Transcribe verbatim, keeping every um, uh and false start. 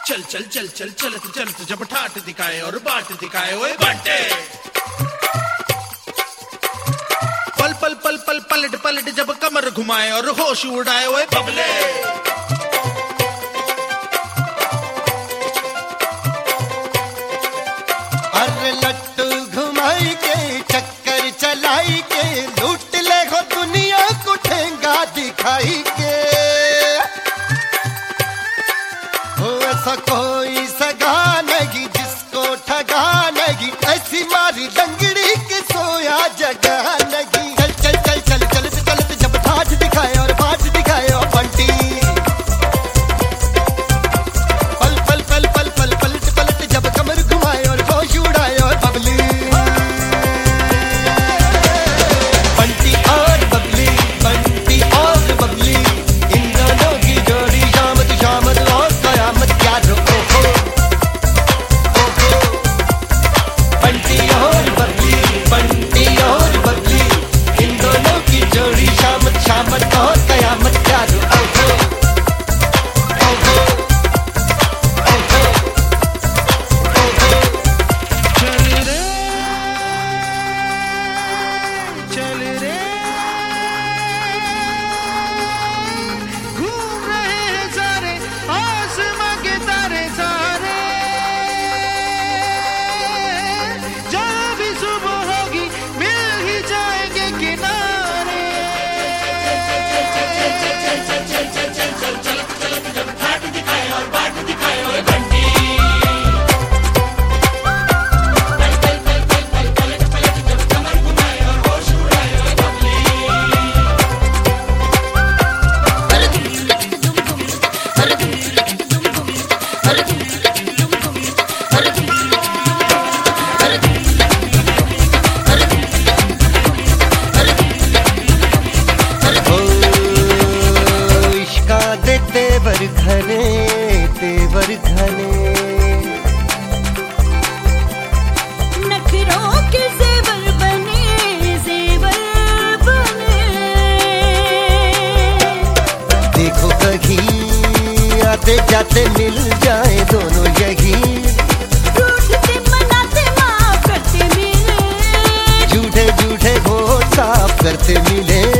चल चल चल चल चलत चलत जब ठाट दिखाए और बाट दिखाए ओए बाटे। पल पल पल पल पलट पलट जब कमर घुमाए और होश उड़ाए ओए बबले। अरे लट्टू घुमाई के चक्कर चलाई के लूट ले हो दुनिया को ठेंगा दिखाई के। हो ऐसा कोई सगा नहीं जिसको ठगा नहीं, ऐसी मारी लंगड़ी के सोया जगह नहीं। चल चल चल चल चलत चलत जब ठाठ दिखाए और बाट दिखाए और बंटी। पल पल पल पल पल पलट पलट जब कमर घुमाए और होश उड़ाए और बबली। बंटी और बबली, बंटी और बबली, इन दोनों की जोड़ी शामत शामत और कयामत क्या रोको हो। बंटी और बबली, बंटी और बबली, इन दोनों की जोड़ी शामत शामत और कयामत क्या रोको हो। चल रे चल रे घूम रहे हैं सारे आसमां के तारे सारे। जहाँ भी सुबह होगी मिल ही जाएंगे किनारे। तेवर घने तेवर घने नखरों के जेवर बने जेवर बने। देखो कहीं आते जाते मिल जाए दोनों यही। रूठते मनाते माफ करते मिले, झूठे झूठे वो साफ करते मिले।